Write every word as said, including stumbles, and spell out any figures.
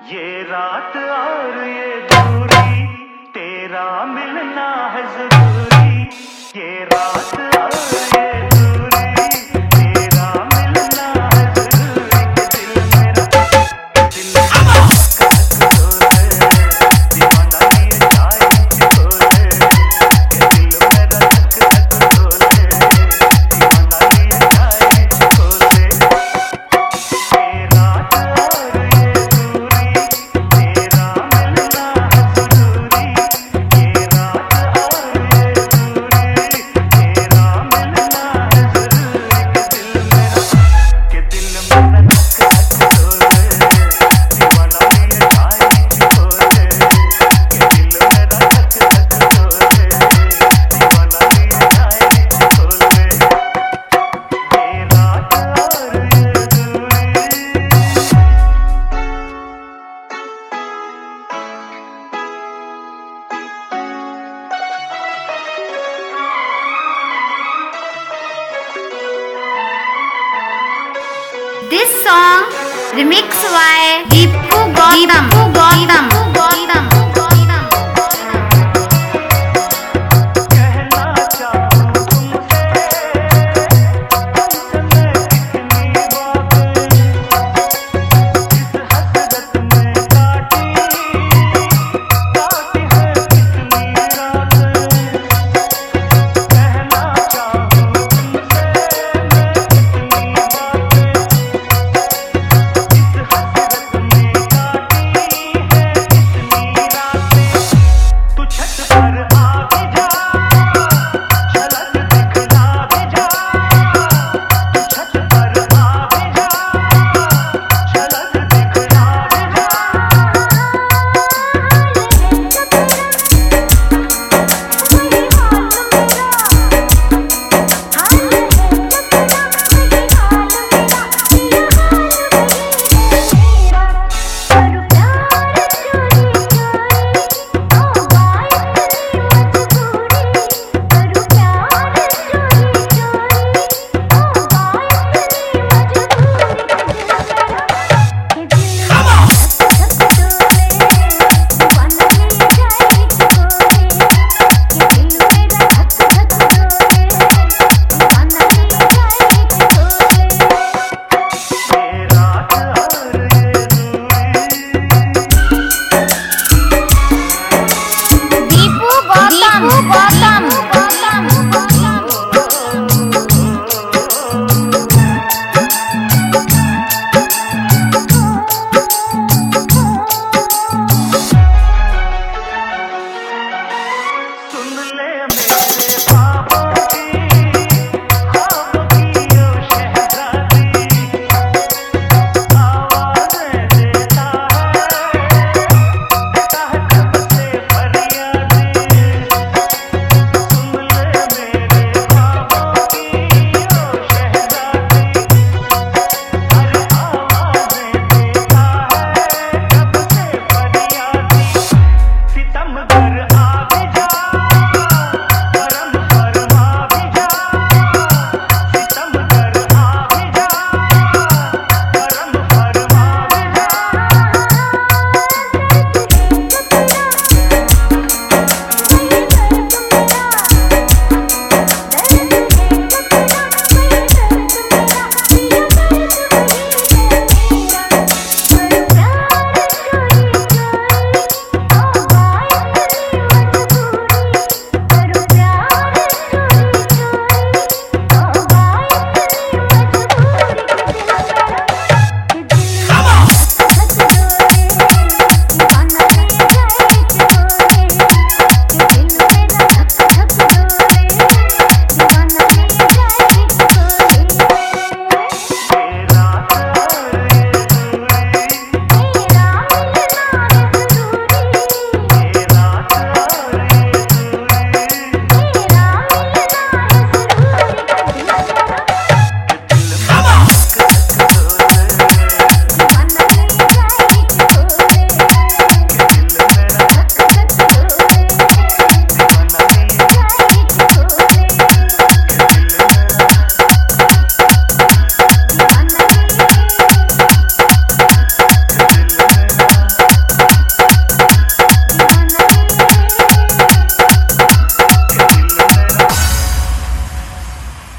ये रात और ये दूरी, तेरा मिलना है जरूरी। ये रात और ये दूरी, तेरा मिलना है जरूरी। के दिल मेरा, के दिल मेरा धक धक डोले, दीवाना ये जाए चिकोले। के दिल मेरा धक धक डोले, दीवाना ये जाए चिकोले। ये रात और ये दूरी, तेरा मिलना है जरूरी। ये रात और ये दूरी, तेरा मिलना है जरूरी। के दिल मेरा, के दिल मेरा धक धक डोले, दीवाना ये जाए चिकोले। के दिल मेरा धक धक डोले, दीवाना ये जाए चिकोले। ये रात और ये दूरी। This song remixed by Deepu Gautam. Deepu Gautam.